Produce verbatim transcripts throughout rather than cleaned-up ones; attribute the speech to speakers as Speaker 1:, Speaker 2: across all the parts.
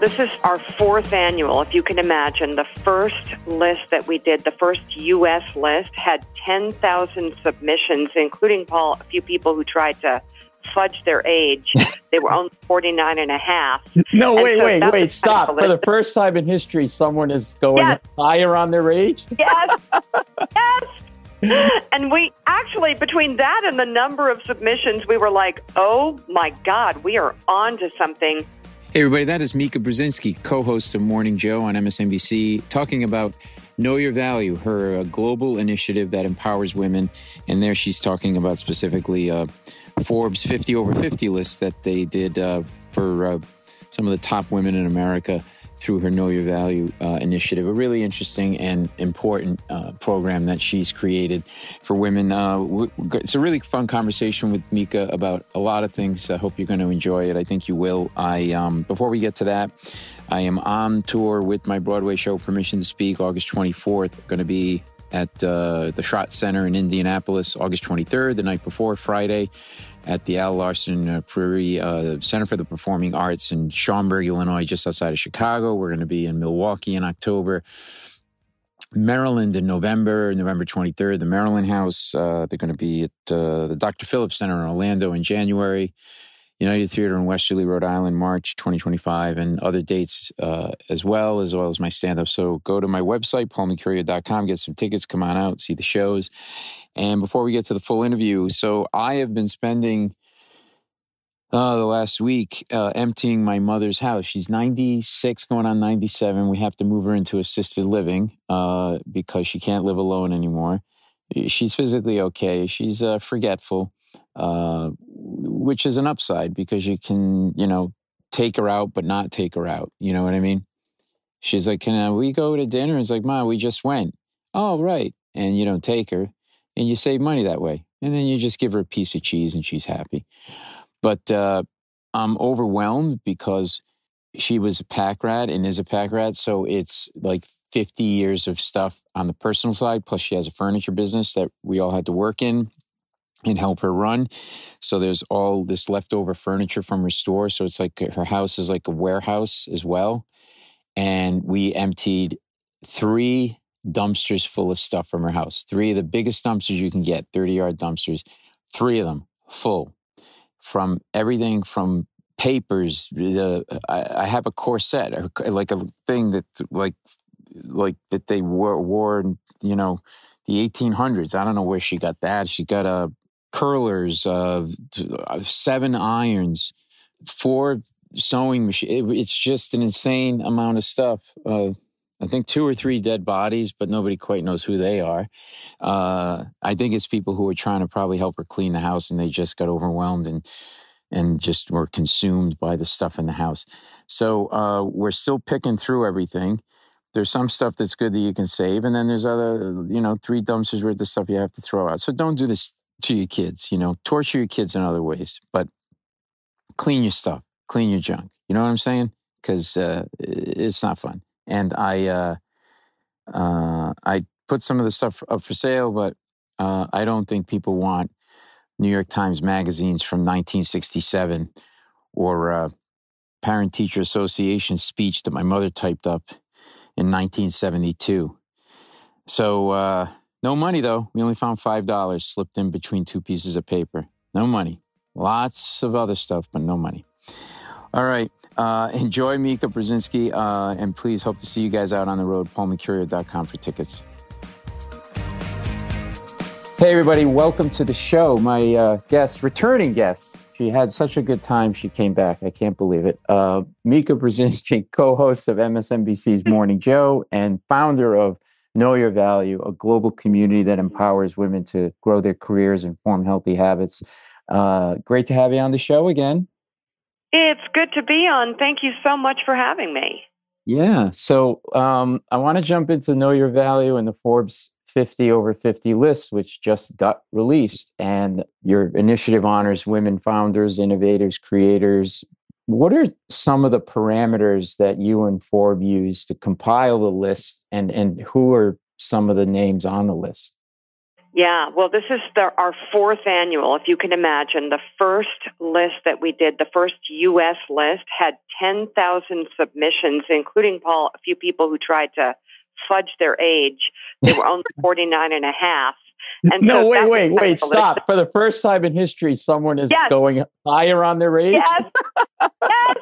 Speaker 1: This is our fourth annual, if you can imagine. The first list that we did, the first U S list, had ten thousand submissions, including, Paul, a few people who tried to fudge their age. They were only forty-nine and a half.
Speaker 2: No,
Speaker 1: and
Speaker 2: wait,
Speaker 1: so
Speaker 2: wait, wait, stop. For the first time in history, someone is going
Speaker 1: yes.
Speaker 2: higher on their age?
Speaker 1: Yes, yes. And we actually, between that and the number of submissions, we were like, oh my God, we are on to something.
Speaker 3: Hey everybody, that is Mika Brzezinski, co-host of Morning Joe on M S N B C, talking about Know Your Value, her uh, global initiative that empowers women. And there she's talking about specifically uh, Forbes fifty over fifty list that they did uh, for uh, some of the top women in America through her Know Your Value uh, initiative. A really interesting and important uh, program that she's created for women. Uh, w- it's a really fun conversation with Mika about a lot of things. I hope you're going to enjoy it. I think you will. I um, before we get to that, I am on tour with my Broadway show, Permission to Speak, August twenty-fourth. Going to be at uh, the Schrott Center in Indianapolis, August twenty-third, the night before, Friday, at the Al Larson uh, Prairie uh, Center for the Performing Arts in Schaumburg, Illinois, just outside of Chicago. We're going to be in Milwaukee in October, Maryland in November, November twenty-third, the Maryland House. Uh, they're going to be at uh, the Doctor Phillips Center in Orlando in January, United Theater in Westerly, Rhode Island, March twenty twenty-five, and other dates uh, as well, as well as my stand-up. So go to my website, paul mercurio dot com, get some tickets, come on out, see the shows. And before we get to the full interview, so I have been spending uh, the last week uh, emptying my mother's house. She's ninety-six, going on ninety-seven. We have to move her into assisted living uh, because she can't live alone anymore. She's physically okay. She's uh, forgetful. Uh, which is an upside because you can, you know, take her out, but not take her out. You know what I mean? She's like, can uh, we go to dinner? It's like, Ma, we just went. Oh, right. And you don't take her and you save money that way. And then you just give her a piece of cheese and she's happy. But uh, I'm overwhelmed because she was a pack rat and is a pack rat. So it's like fifty years of stuff on the personal side. Plus she has a furniture business that we all had to work in and help her run. So there's all this leftover furniture from her store. So it's like her house is like a warehouse as well. And we emptied three dumpsters full of stuff from her house. Three of the biggest dumpsters you can get, thirty-yard dumpsters. Three of them full. From everything from papers. The, I, I have a corset, like a thing that like like that they wore, wore in, you know, the eighteen hundreds. I don't know where she got that. She got a curlers, uh, seven irons, four sewing machines. It, it's just an insane amount of stuff. Uh, I think two or three dead bodies, but nobody quite knows who they are. Uh, I think it's people who are trying to probably help her clean the house and they just got overwhelmed and and just were consumed by the stuff in the house. So uh, we're still picking through everything. There's some stuff that's good that you can save, and then there's other, you know, three dumpsters worth of stuff you have to throw out. So don't do this to your kids, you know, torture your kids in other ways, but clean your stuff, clean your junk. You know what I'm saying? Because uh, it's not fun. And I, uh, uh, I put some of the stuff up for sale, but uh, I don't think people want New York Times magazines from nineteen sixty-seven or uh, Parent-Teacher Association speech that my mother typed up in nineteen seventy-two. So, uh, no money, though. We only found five dollars slipped in between two pieces of paper. No money. Lots of other stuff, but no money. All right. Uh, enjoy Mika Brzezinski, uh, and please hope to see you guys out on the road. paul mercurio dot com for tickets. Hey, everybody. Welcome to the show. My uh, guest, returning guest. She had such a good time. She came back. I can't believe it. Uh, Mika Brzezinski, co-host of M S N B C's Morning Joe and founder of Know Your Value, a global community that empowers women to grow their careers and form healthy habits. Uh, great to have you on the show again.
Speaker 1: It's good to be on. Thank you so much for having me.
Speaker 2: Yeah. So um, I want to jump into Know Your Value and the Forbes fifty over fifty list, which just got released. And your initiative honors women founders, innovators, creators. What are some of the parameters that you and Forbes use to compile the list, and, and who are some of the names on the list?
Speaker 1: Yeah, well, this is the, our fourth annual. If you can imagine, the first list that we did, the first U S list, had ten thousand submissions, including, Paul, a few people who tried to fudge their age. They were only forty-nine and a half. And
Speaker 2: no,
Speaker 1: so
Speaker 2: wait,
Speaker 1: that
Speaker 2: wait,
Speaker 1: was
Speaker 2: wait, stop. For the first time in history, someone is
Speaker 1: yes.
Speaker 2: going higher on their age?
Speaker 1: Yes, yes.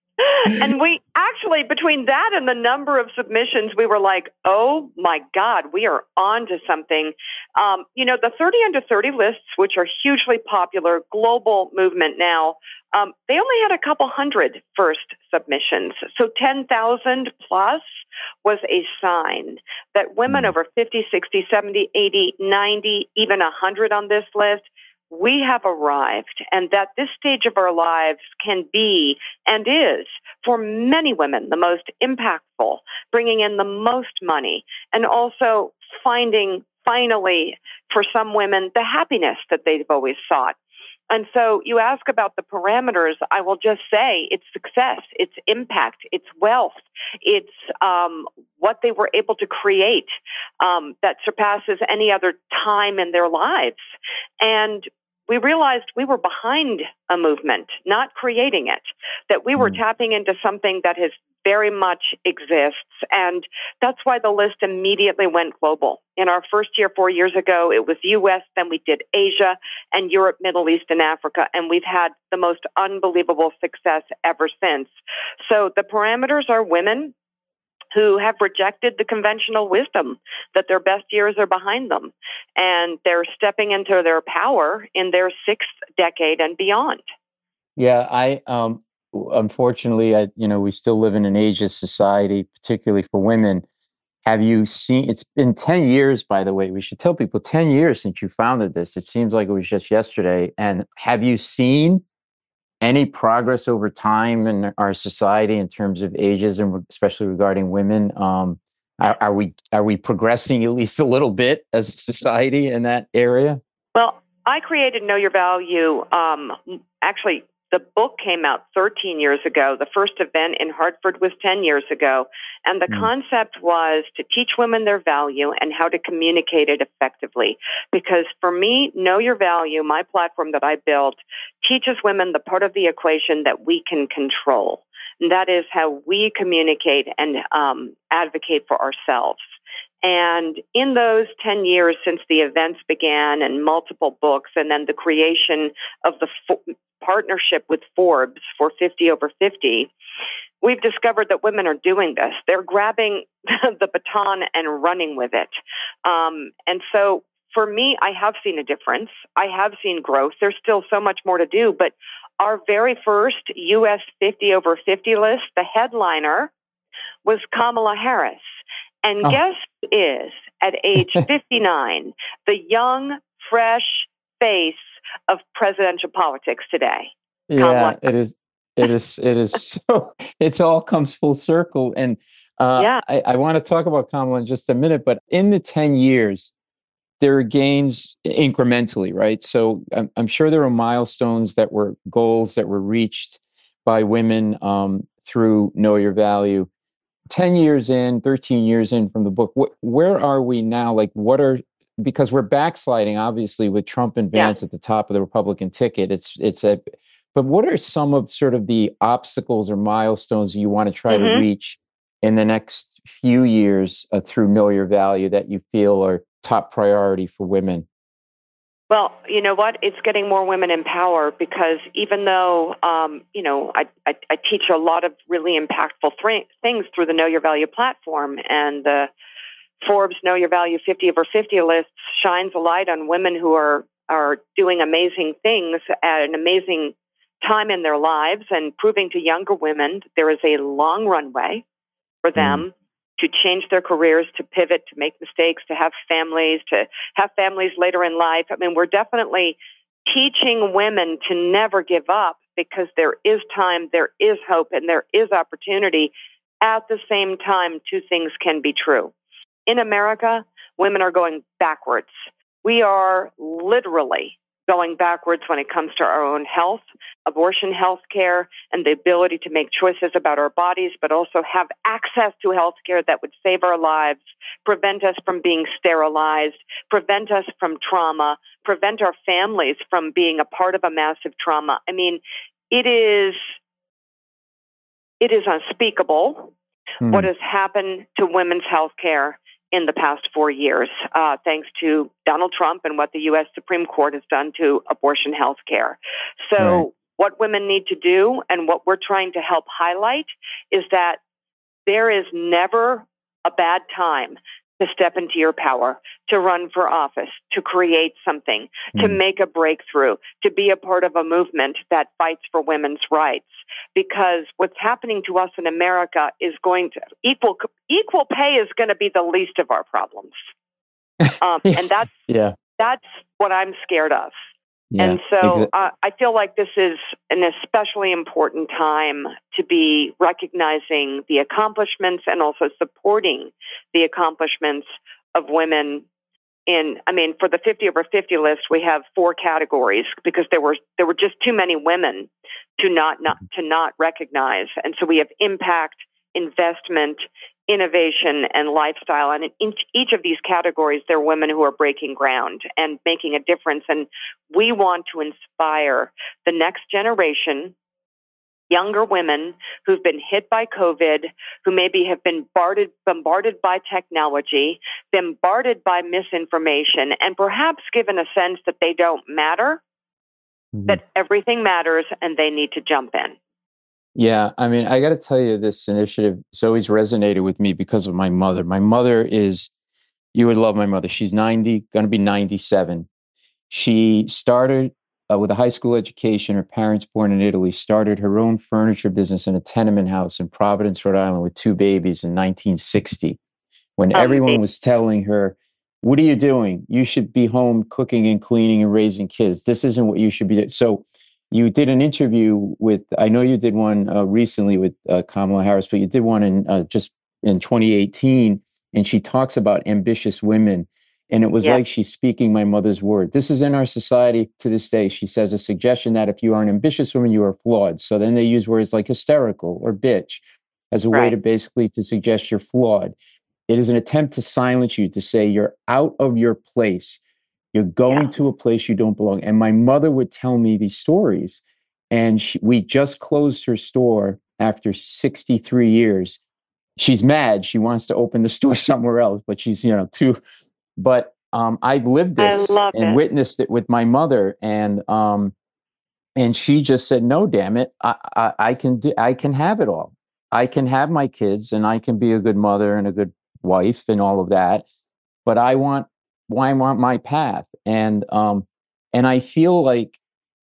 Speaker 1: And we actually, between that and the number of submissions, we were like, oh my God, we are on to something. Um, you know, the thirty under thirty lists, which are hugely popular, global movement now, um, they only had a couple hundred first submissions. So ten thousand plus was a sign that women over fifty, sixty, seventy, eighty, ninety, even one hundred on this list, we have arrived, and that this stage of our lives can be and is, for many women, the most impactful, bringing in the most money, and also finding, finally, for some women, the happiness that they've always sought. And so you ask about the parameters, I will just say it's success, it's impact, it's wealth, it's um, what they were able to create um, that surpasses any other time in their lives. And we realized we were behind a movement, not creating it, that we were mm. tapping into something that has very much exists. And that's why the list immediately went global. In our first year, four years ago, it was U S, then we did Asia and Europe, Middle East, and Africa. And we've had the most unbelievable success ever since. So the parameters are women who have rejected the conventional wisdom that their best years are behind them. And they're stepping into their power in their sixth decade and beyond.
Speaker 2: Yeah, I, um, unfortunately, I, you know, we still live in an ageist society, particularly for women. Have you seen, it's been ten years, by the way, we should tell people ten years since you founded this. It seems like it was just yesterday. And have you seen any progress over time in our society in terms of ageism, especially regarding women? Um, are, are we are we progressing at least a little bit as a society in that area?
Speaker 1: Well, I created Know Your Value. Um, actually, the book came out thirteen years ago. The first event in Hartford was ten years ago. And the mm. concept was to teach women their value and how to communicate it effectively. Because for me, Know Your Value, my platform that I built, teaches women the part of the equation that we can control. And that is how we communicate and um, advocate for ourselves. And in those ten years since the events began and multiple books, and then the creation of the fo- partnership with Forbes for fifty over fifty, we've discovered that women are doing this. They're grabbing the baton and running with it. Um, and so for me, I have seen a difference. I have seen growth. There's still so much more to do. But our very first U S fifty over fifty list, the headliner was Kamala Harris. And oh. guess who is, at age fifty-nine, the young, fresh face of presidential politics today?
Speaker 2: Yeah, Kamala. it is. It is. It is. So it all comes full circle. And uh, yeah. I, I want to talk about Kamala in just a minute. But in the ten years, there are gains incrementally, right? So I'm, I'm sure there are milestones that were goals that were reached by women um, through Know Your Value. ten years in, thirteen years in from the book, wh- where are we now? Like, what are, because we're backsliding, obviously, with Trump and Vance yeah. at the top of the Republican ticket. It's, it's a, but what are some of sort of the obstacles or milestones you want to try mm-hmm. to reach in the next few years uh, through Know Your Value that you feel are top priority for women?
Speaker 1: Well, you know what? It's getting more women in power, because even though, um, you know, I, I, I teach a lot of really impactful th- things through the Know Your Value platform, and the Forbes Know Your Value fifty over fifty list shines a light on women who are, are doing amazing things at an amazing time in their lives, and proving to younger women that there is a long runway for them mm. to change their careers, to pivot, to make mistakes, to have families, to have families later in life. I mean, we're definitely teaching women to never give up, because there is time, there is hope, and there is opportunity. At the same time, two things can be true. In America, women are going backwards. We are literally going backwards when it comes to our own health, abortion health care, and the ability to make choices about our bodies, but also have access to health care that would save our lives, prevent us from being sterilized, prevent us from trauma, prevent our families from being a part of a massive trauma. I mean, it is, it is unspeakable mm. what has happened to women's health care in the past four years, uh, thanks to Donald Trump and what the U S Supreme Court has done to abortion health care. So right. what women need to do and what we're trying to help highlight is that there is never a bad time to step into your power, to run for office, to create something, mm. to make a breakthrough, to be a part of a movement that fights for women's rights. Because what's happening to us in America is going to equal equal pay is going to be the least of our problems, um, and that's yeah. that's what I'm scared of. Yeah, and so exa- uh, I feel like this is an especially important time to be recognizing the accomplishments and also supporting the accomplishments of women. In, I mean, for the fifty over fifty list, we have four categories because there were there were just too many women to not, not to not recognize, and so we have impact, investment, innovation, and lifestyle. And in each of these categories, there are women who are breaking ground and making a difference. And we want to inspire the next generation, younger women who've been hit by COVID, who maybe have been bombarded, bombarded by technology, bombarded by misinformation, and perhaps given a sense that they don't matter, mm-hmm. that everything matters, and they need to jump in.
Speaker 2: Yeah, I mean, I got to tell you, this initiative has always resonated with me because of my mother. My mother is, you would love my mother. She's ninety, going to be ninety-seven. She started uh, with a high school education. Her parents, born in Italy, started her own furniture business in a tenement house in Providence, Rhode Island, with two babies in nineteen sixty. When um, everyone was telling her, what are you doing? You should be home cooking and cleaning and raising kids. This isn't what you should be doing. So you did an interview with, I know you did one uh, recently with uh, Kamala Harris, but you did one in uh, just in twenty eighteen, and she talks about ambitious women. And it was yeah. like she's speaking my mother's word. This is in our society to this day. She says a suggestion that if you are an ambitious woman, you are flawed. So then they use words like hysterical or bitch as a right. way to basically to suggest you're flawed. It is an attempt to silence you, to say you're out of your place. You're going yeah. to a place you don't belong. And my mother would tell me these stories. And she, we just closed her store after sixty-three years. She's mad. She wants to open the store somewhere else, but she's, you know, too. But um, I've lived this and
Speaker 1: it.
Speaker 2: witnessed it with my mother. And um, and she just said, no, damn it. I, I, I can do, I can have it all. I can have my kids and I can be a good mother and a good wife and all of that. But I want, why I want my path. And um, and I feel like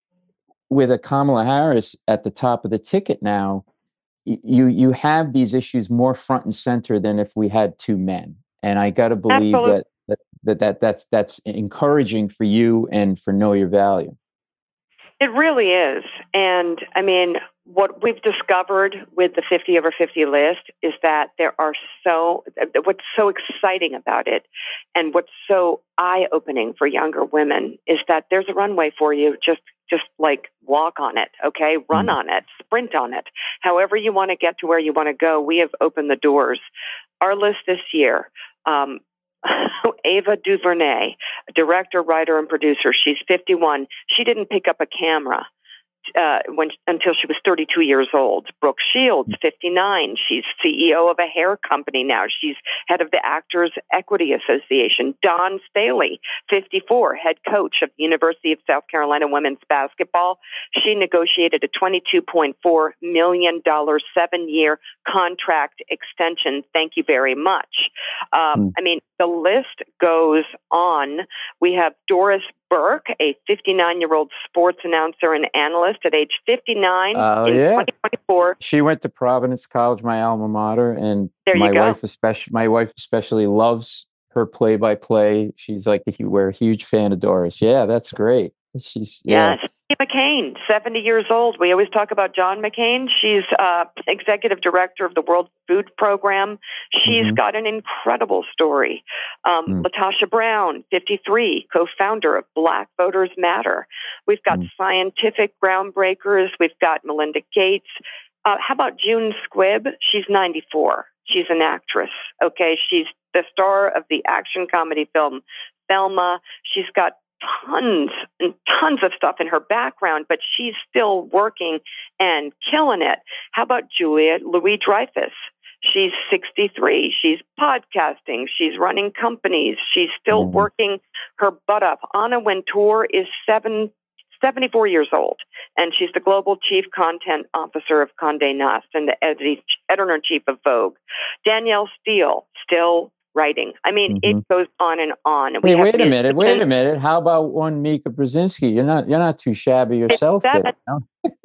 Speaker 2: with a Kamala Harris at the top of the ticket now, y- you you have these issues more front and center than if we had two men. And I got to believe
Speaker 1: Absolutely.
Speaker 2: that, that that that that's that's encouraging for you and for Know Your Value.
Speaker 1: It really is. And I mean, what we've discovered with the fifty over fifty list is that there are so, what's so exciting about it and what's so eye-opening for younger women is that there's a runway for you. Just, just like walk on it, okay? Run mm-hmm. on it, sprint on it. However you want to get to where you want to go, we have opened the doors. Our list this year, um, Ava DuVernay, director, writer, and producer. She's fifty-one. She didn't pick up a camera uh, when until she was thirty-two years old. Brooke Shields, fifty-nine. She's C E O of a hair company now. She's head of the Actors Equity Association. Dawn Staley, fifty-four, head coach of the University of South Carolina women's basketball. She negotiated a twenty-two point four million dollars seven-year contract extension. Thank you very much. Um, mm. I mean, the list goes on. We have Doris Burke, a fifty-nine-year-old sports announcer and analyst at age fifty-nine
Speaker 2: oh,
Speaker 1: in
Speaker 2: yeah.
Speaker 1: twenty twenty-four.
Speaker 2: She went to Providence College, my alma mater, and
Speaker 1: there
Speaker 2: my
Speaker 1: you go.
Speaker 2: wife especially my wife especially loves her play-by-play. She's like, we're a huge fan of Doris. Yeah, that's great. She's yeah.
Speaker 1: Yes. McCain, seventy years old. We always talk about John McCain. She's uh, executive director of the World Food Program. She's mm-hmm. got an incredible story. Um, mm. LaTosha Brown, fifty-three, co-founder of Black Voters Matter. We've got mm. scientific groundbreakers. We've got Melinda Gates. Uh, how about June Squibb? She's ninety-four. She's an actress. Okay, she's the star of the action comedy film Thelma. She's got tons and tons of stuff in her background, but she's still working and killing it. How about Julia Louis-Dreyfus? She's sixty-three. She's podcasting. She's running companies. She's still mm-hmm. working her butt up. Anna Wintour is seven, seventy-four years old, and she's the global chief content officer of Condé Nast and the editor-in-chief of Vogue. Danielle Steele, still writing. I mean, mm-hmm. it goes on and on. And
Speaker 2: we wait, wait a minute. Wait a minute. How about one Mika Brzezinski? You're not. You're not too shabby yourself. There, no?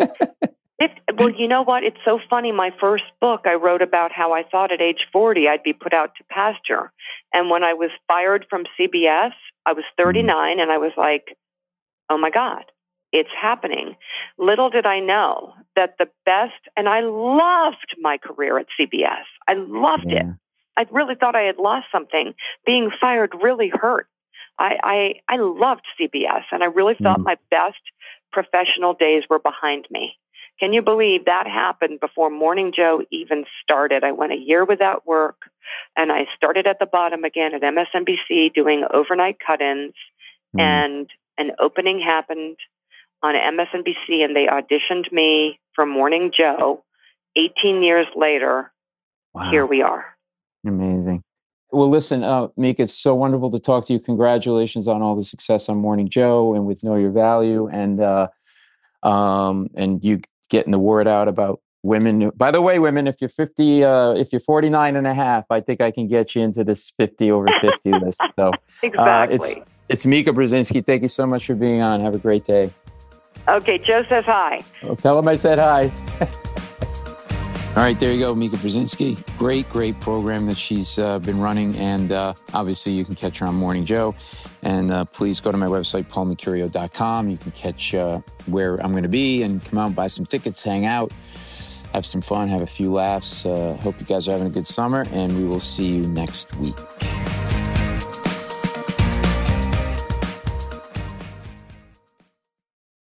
Speaker 1: it, well, you know what? It's so funny. My first book, I wrote about how I thought at age forty I'd be put out to pasture, and when I was fired from C B S, I was thirty-nine, mm-hmm. and I was like, "Oh my God, it's happening." Little did I know that the best, and I loved my career at C B S. I loved yeah. it. I really thought I had lost something. Being fired really hurt. I, I, I loved C B S, and I really thought mm-hmm. my best professional days were behind me. Can you believe that happened before Morning Joe even started? I went a year without work, and I started at the bottom again at M S N B C doing overnight cut-ins, mm-hmm. and an opening happened on M S N B C, and they auditioned me for Morning Joe. eighteen years later, wow. Here we are.
Speaker 2: Amazing. Well, listen, uh, Mika, it's so wonderful to talk to you. Congratulations on all the success on Morning Joe and with Know Your Value, and uh, um, and you getting the word out about women. By the way, women, if you're fifty, uh, if you're forty-nine and a half, I think I can get you into this fifty over fifty list. So
Speaker 1: exactly.
Speaker 2: Uh, it's, it's Mika Brzezinski. Thank you so much for being on. Have a great day.
Speaker 1: Okay, Joe says hi.
Speaker 2: Well, tell him I said hi.
Speaker 3: All right, there you go, Mika Brzezinski. Great, great program that she's uh, been running. And uh, obviously, you can catch her on Morning Joe. And uh, please go to my website, paul mercurio dot com. You can catch uh, where I'm going to be and come out, buy some tickets, hang out, have some fun, have a few laughs. Uh, hope you guys are having a good summer, and we will see you next week.